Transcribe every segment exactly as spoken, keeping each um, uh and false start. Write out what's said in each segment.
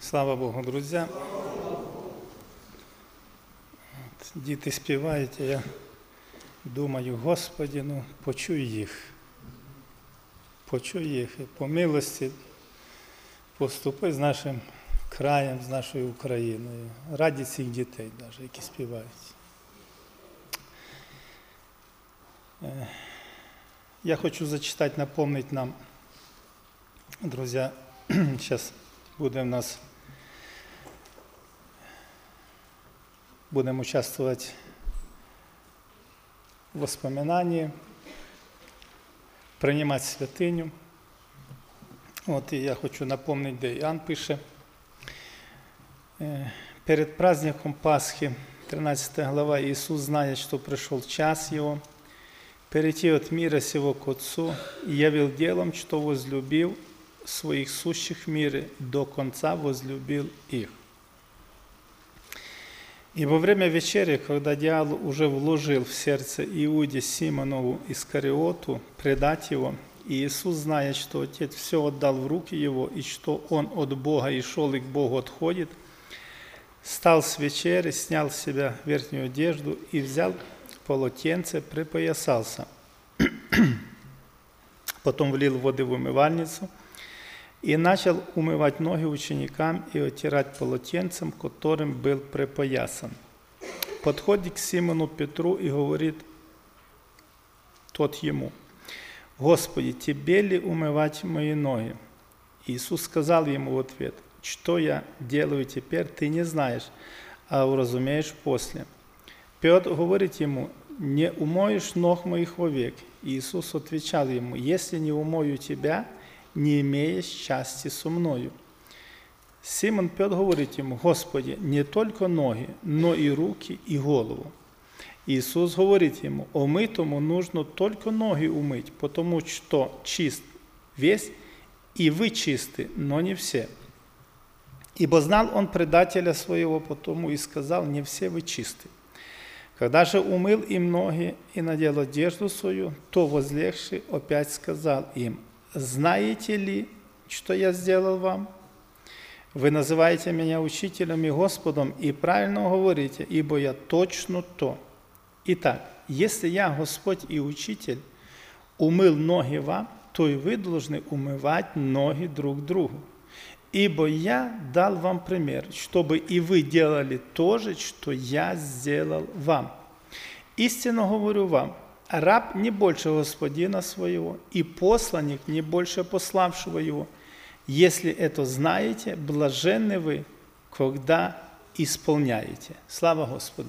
Слава Богу, друзі. Діти співають, а я думаю, Господи, ну почуй їх. Почуй їх і по милості поступи з нашим краєм, з нашою Україною. Раді цих дітей, навіть, які співають. Я хочу зачитати, напомнити нам, друзі, зараз буде в нас, будемо участвувати в воспоминании, приймати святиню. От і я хочу напомнити, де Іоанн пише. Перед праздником Пасхи, тринадцатая глава, Иисус, зная, что пришел час Его, перейти от мира сего к Отцу, и явил делом, что возлюбил своих сущих в мире, до конца возлюбил их. И во время вечери, когда дьявол уже вложил в сердце Иуде Симонову Искариоту предать его, и Иисус, зная, что Отец все отдал в руки его, и что он от Бога и шел и к Богу отходит, встал с вечери, снял с себя верхнюю одежду и взял полотенце, припоясался. Потом влил воды в умывальницу и начал умывать ноги ученикам и оттирать полотенцем, которым был припоясан. Подходит к Симону Петру и говорит тот ему: «Господи, тебе ли умывать мои ноги?» Иисус сказал ему в ответ: «Что я делаю теперь, ты не знаешь, а уразумеешь после». Петр говорит ему: «Не умоешь ног моих вовек». Иисус отвечал ему: «Если не умою тебя, не имеешь части со мною». Симон Петр говорит ему: «Господи, не только ноги, но и руки, и голову». Иисус говорит ему: «Омытому нужно только ноги умыть, потому что чист весь, и вы чисты, но не все. Ибо знал он предателя своего, потому и сказал: не все вы чисты. Когда же умыл им ноги и надел одежду свою, то, возлегший, опять сказал им: знаете ли, что я сделал вам? Вы называете меня учителем и Господом, и правильно говорите, ибо я точно то. Итак, если я, Господь и Учитель, умыл ноги вам, то и вы должны умывать ноги друг другу. Ибо я дал вам пример, чтобы и вы делали то же, что я сделал вам. Истинно говорю вам, раб не больше господина своего, и посланник не больше пославшего его. Если это знаете, блаженны вы, когда исполняете». Слава Господу!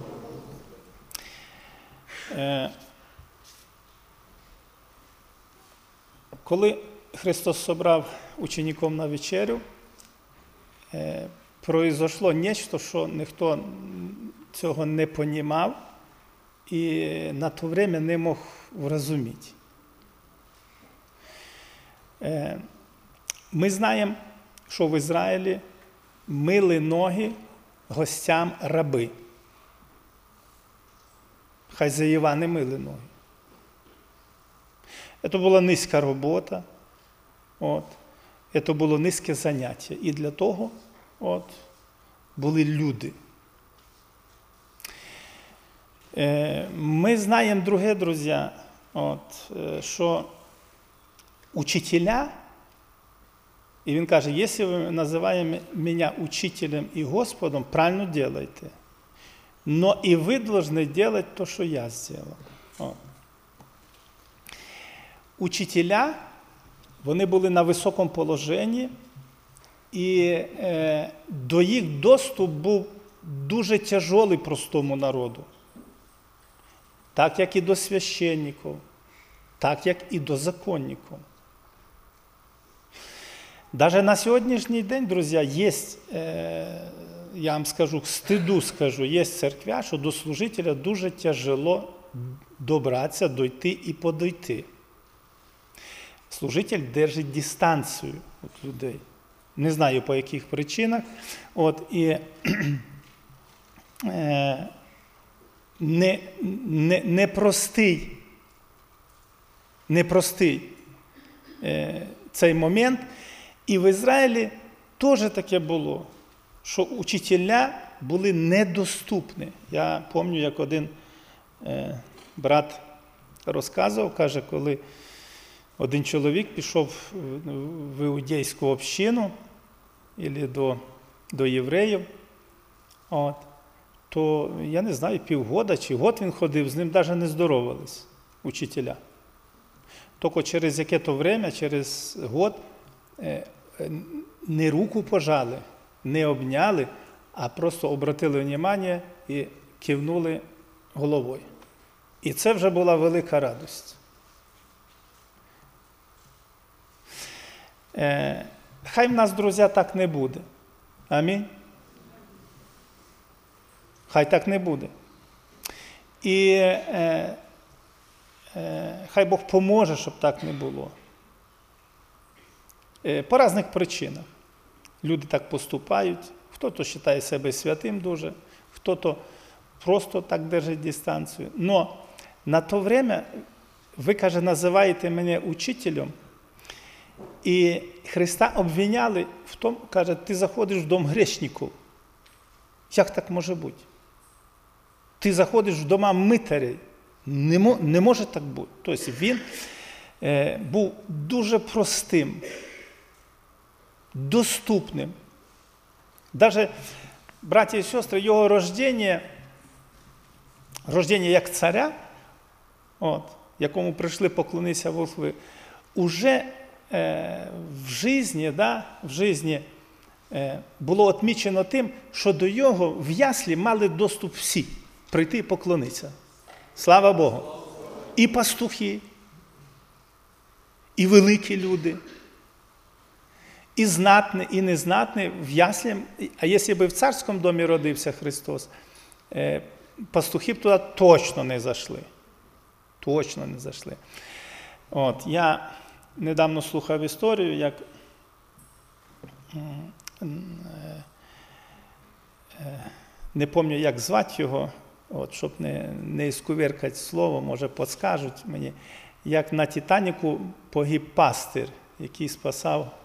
Коли Христос собрав учеників на вечерю, произошло нечто, що ніхто цього не понімав і на то время не мог врозуміти. Ми знаємо, що в Ізраїлі мили ноги гостям раби. Хазяїва не мили ноги. Це була низька робота, от, це було низьке заняття. І для того от, були люди. Е, ми знаємо друге, друзі, от, що учителя, і він каже: якщо ви називаєте мене учителем і Господом, правильно делаете. Но и вы должны делать то, что я сделал. О. Учителя, вони були на високому положенні, і е, до їх доступ був дуже тяжолий простому народу. Так, як і до священників, так, як і до законників. Даже на сьогоднішній день, друзі, є, е, я вам скажу, к стиду скажу, є церквя, що до служителя дуже тяжело добратися, дойти і подойти. Служитель держить дистанцію від людей. Не знаю, по яких причинах. От, і е, не, не, непростий, непростий е, цей момент. І в Ізраїлі теж таке було, що учителя були недоступні. Я пам'ятаю, як один е, брат розказував, каже, коли один чоловік пішов в іудейську общину або до, до євреїв, от, то, я не знаю, півгода чи год він ходив, з ним навіть не здоровались учителя. Тільки через яке-то время, через год, е, не руку пожали, не обняли, а просто обратили увагу і кивнули головою. І це вже була велика радість. Е, хай в нас, друзі, так не буде. Амінь. Хай так не буде. І е, е, хай Бог поможе, щоб так не було. Е, по різних причинах. Люди так поступають. Хто-то вважає себе святим дуже, хто-то просто так держить дистанцію. Но на то время ви, каже, називаєте мене учителем, і Христа обвиняли в тому, каже, ти заходиш в дом грешників. Як так може бути? Ти заходиш в дома митарів. Не, мо, не може так бути. Тобто він е, був дуже простим, доступним. Навіть, браті і сестри, його рождення, рождення як царя, от, якому прийшли поклонитися волхви, уже е, в житті, да, в житті е, було відмічено тим, що до його в яслі мали доступ всі, прийти і поклонитися. Слава Богу! І пастухи, і великі люди, і знатні, і незнатні в яслі. А якщо б в царському домі родився Христос, е, пастухи б туди точно не зайшли. Точно не зайшли. От, я недавно слухав історію, як не пам'ятаю, як звати його, от, щоб не, не іскуверкати слово, може підскажуть мені, як на Титаніку погиб пастир, який спасав,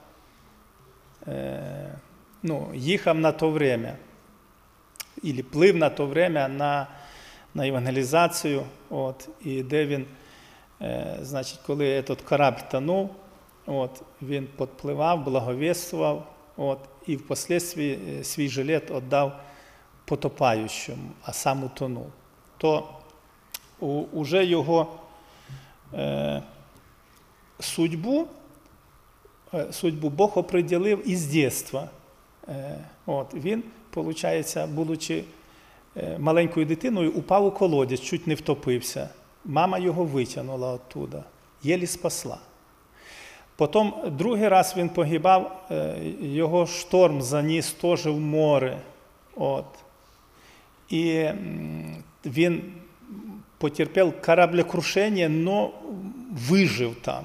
е, ну, їхав на то время, або плив на то время на на евангелізацію, от, і де він, е, значить, коли цей корабль тонув, от, він підпливав, благовіствував, от, і впоследствии свій жилет віддав потопаючому, а сам утонув. То у, уже його е, судьбу, е, судьбу Бог определив із дитинства. Е, от, він, виходить, будучи маленькою дитиною, упав у колодязь, чуть не втопився. Мама його витягнула оттуда, єлі спасла. Потім другий раз він погибав, його шторм заніс теж в море. От. І він потерпів кораблекрушення, але вижив там.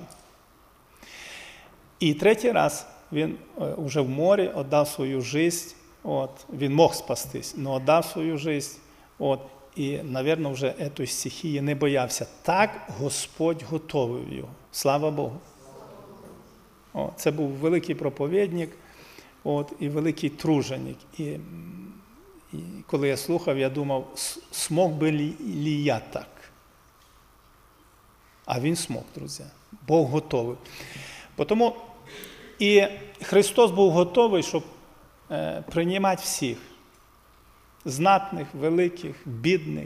І третій раз він вже в морі віддав свою життя. От, він мог спастись, але віддав свою життя. От, і, мабуть, вже цієї стихії не боявся. Так Господь готовив його. Слава Богу. О, це був великий проповідник, от, і великий труженик. І, і коли я слухав, я думав, смог би лі я так? А він смог, друзі. Бог готовий. Тому і Христос був готовий, щоб приймати всіх. Знатних, великих, бідних,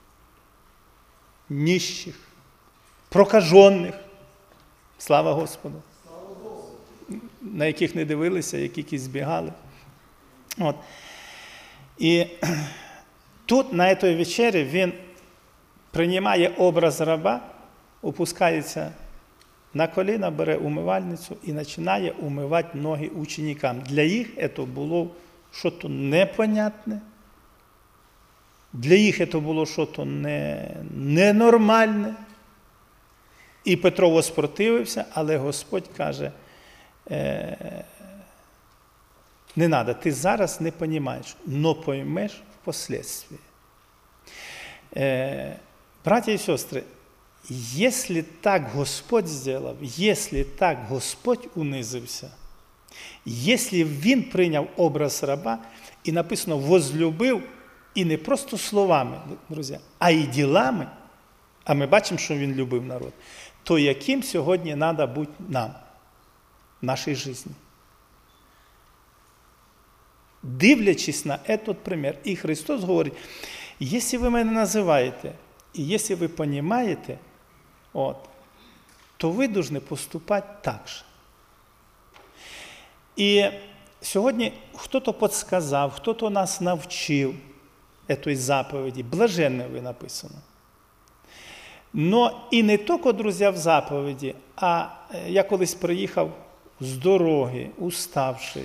ніщих, прокажених. Слава Господу. На яких не дивилися, які збігали. От. І тут, на цій вечері, він приймає образ раба, опускається на коліна, бере умивальницю і починає умивати ноги ученикам. Для їх це було щось непонятне, для їх це було щось не, ненормальне. І Петро воспротивився, але Господь каже, е, не треба, ти зараз не розумієш, але поймеш впоследствии. Е, браті і сестри, якщо так Господь зробив, якщо так Господь унизився, Якщо він прийняв образ раба, і написано «возлюбив», і не просто словами, друзі, а й ділами, а ми бачимо, що він любив народ, то яким сьогодні треба бути нам, в нашій житті? Дивлячись на цей примір. І Христос говорить, якщо ви мене називаєте, і якщо ви розумієте, от, то ви повинні поступати так же. І сьогодні хтось підказав, хтось нас навчив цієї заповіді, блаженне ви написано. Но і не тільки, друзі, в заповіді, а я колись приїхав з дороги, уставший,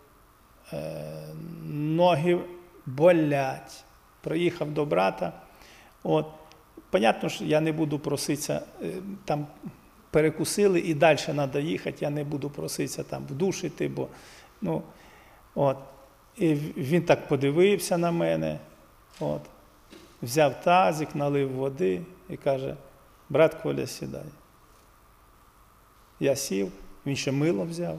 ноги болять, приїхав до брата. От, понятно, що я не буду проситися, там перекусили і далі треба їхати, я не буду проситися там в душ іти, бо, ну, от. І він так подивився на мене, от, взяв тазик, налив води і каже, брат Коля, сідай. Я сів, він ще мило взяв,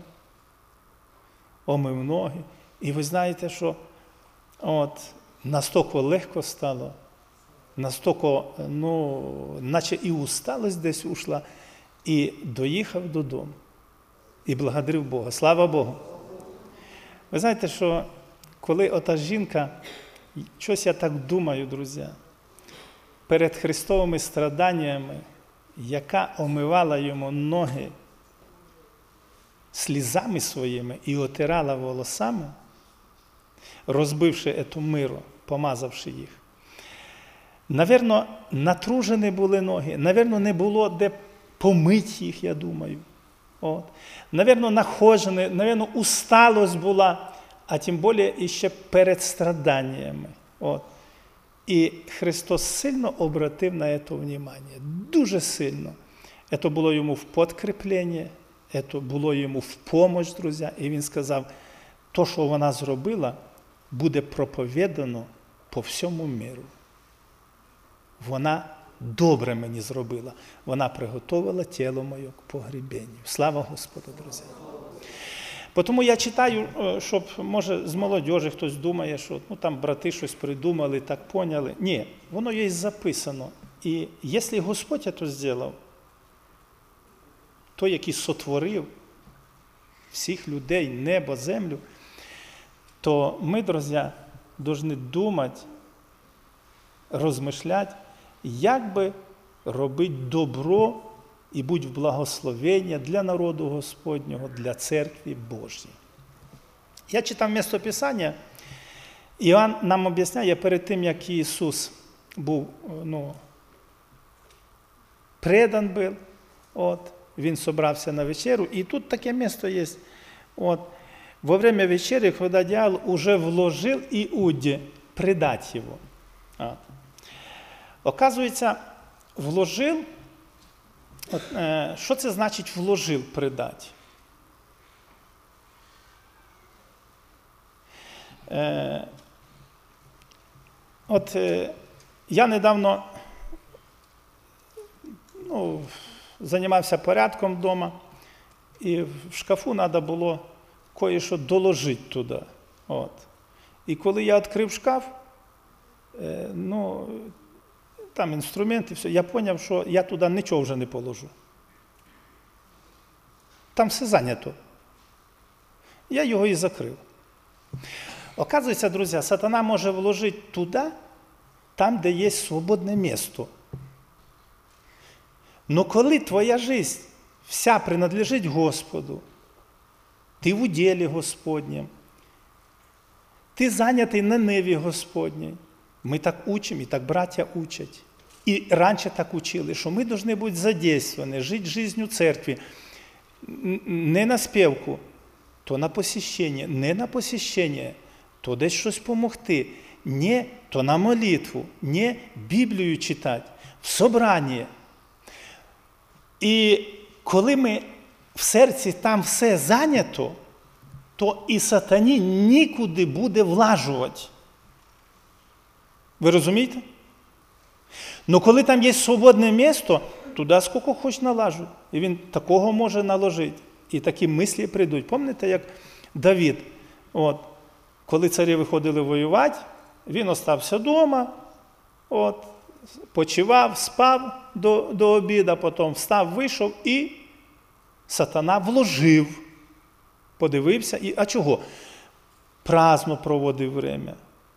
омив ноги. І ви знаєте, що от, настільки легко стало, настільки, ну, наче і усталость десь ушла, і доїхав додому. І благодарив Бога. Слава Богу. Ви знаєте, що коли ота жінка, щось я так думаю, друзі, перед Христовими страданнями, яка омивала йому ноги слізами своїми і отирала волосами, розбивши ету миру, помазавши їх. Навірно, натружені були ноги, навірно, не було де помити їх, я думаю. От. Навірно, нахожені, навірно, усталость була, а тим більше іще перед страданнями. От. І Христос сильно обратив на це увагу, дуже сильно. Це було йому в підкріплення, це було йому в допомогу, друзі. І він сказав, то, що вона зробила, буде проповідано по всьому миру. Вона добре мені зробила. Вона приготувала тіло моє к погребенню. Слава Господу, друзі. Тому я читаю, щоб, може, з молодіжі хтось думає, що ну, там брати щось придумали, так поняли. Ні, воно є записано. І якщо Господь це зробив, той, який сотворив всіх людей, небо, землю, то ми, друзі, повинні думати, розмишляти, як би робити добро і бути в благословенні для народу Господнього, для церкви Божої. Я читав місцеписання, Іоанн нам об'ясняє, перед тим, як Ісус був, ну, предан був, от, Він собрався на вечерю, і тут таке місце є, от, во время вечери, когда дьявол уже вложил Иуде предать его. Вот. Оказується, вложив, от, е, що це значить вложив, предать? Е, от е, я недавно ну, займався порядком вдома, і в шкафу треба було кое-що доложити туди. От. І коли я відкрив шкаф, е, ну, там інструменти, все, я зрозумів, що я туди нічого вже не положу. Там все зайнято. Я його і закрив. Оказується, друзі, сатана може вложити туди, там, де є свободне місце. Но коли твоя життя вся принадлежить Господу, ти в уділі Господнім, ти зайнятий на ниві Господній. Ми так учимо, і так браття учать. І раніше так учили, що ми повинні бути задействовані, жити життю церкви. Не на співку, то на посіщення, не на посіщення, то десь щось допомогти. Не, то на молитву, не Біблію читати, в собранні. І коли ми в серці там все зайнято, то і сатані нікуди буде влажувати. Ви розумієте? Ну коли там є свободне місце, туди скільки хоч налажу. І він такого може наложити. і такі мислі прийдуть. Пам'ятаєте, як Давид, от, коли царі виходили воювати, він остався вдома, от, почивав, спав до, до обіду, потім встав, вийшов і сатана вложив, подивився. І, а чого? Праздно проводив время.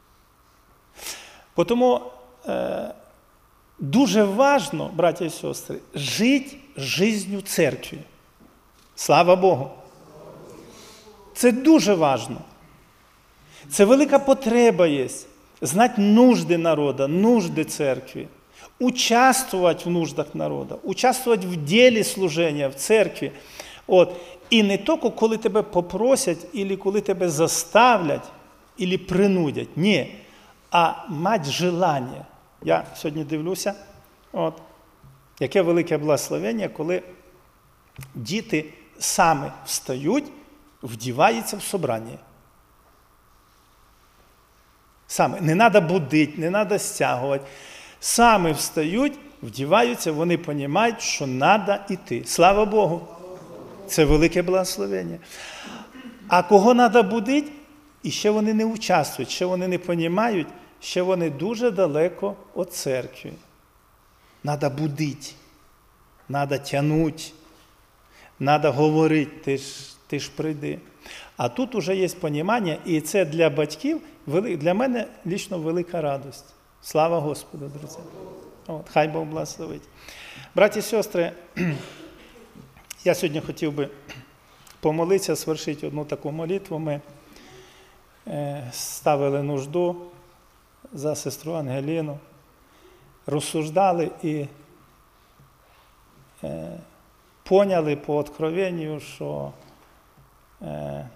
Тому е, дуже важливо, браття і сестри, жити життю церкви. Слава Богу! Це дуже важливо. Це велика потреба є. Знати нужди народу, нужди церкви. Участвувати в нуждах народу. Участвувати в ділі служення в церкві. От. І не тільки, коли тебе попросять, або коли тебе заставлять, або принудять. Ні. А мати желання. Я сьогодні дивлюся, от, яке велике благословення, коли діти самі встають, вдіваються в собрання. Саме. Не треба будити, не треба стягувати. Самі встають, вдіваються, вони розуміють, що треба йти. Слава Богу! Це велике благословення. А кого треба будити, і ще вони не участвують, ще вони не розуміють, ще вони дуже далеко від церкви. Треба будити, треба тягнути, треба говорити, ти ж, ти ж прийди. А тут вже є розуміння, і це для батьків, для мене лично велика радість. Слава Господу, друзі. От, хай Бог благословить. Браті і сестри, я сьогодні хотів би помолитися, свершити одну таку молитву. Ми е, ставили нужду за сестру Ангеліну, розсуждали і е, поняли по откровенню, що е,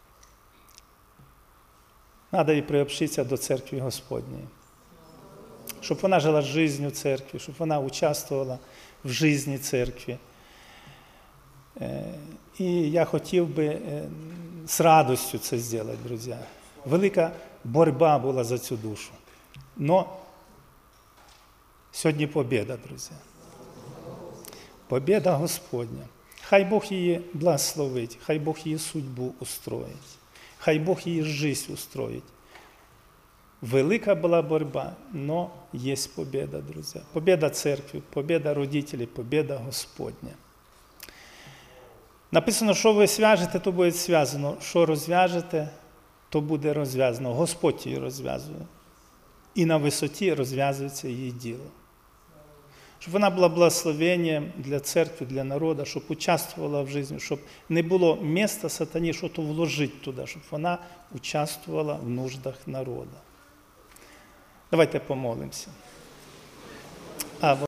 треба їй приобщитися до церкви Господньої. Щоб вона жила життю церкви, щоб вона участвувала в житті церкви. І я хотів би з радістю це зробити, друзі. Велика боротьба була за цю душу. Но сьогодні побєда, друзі. Побєда Господня. Хай Бог її благословить, хай Бог її судьбу устроїть, хай Бог її життя устроїть. Велика була боротьба, но є побєда, друзі. Побєда церкви, побєда родителей, побєда Господня. Написано, що ви зв'яжете, то буде зв'язано. Що розв'яжете, то буде розв'язано. Господь її розв'язує. І на висоті розв'язується її діло. Щоб вона була благословенням для церкви, для народу, щоб участвувала в житті, щоб не було місця сатані, що то вложити туди, щоб вона участвувала в нуждах народу. Давайте помолимося.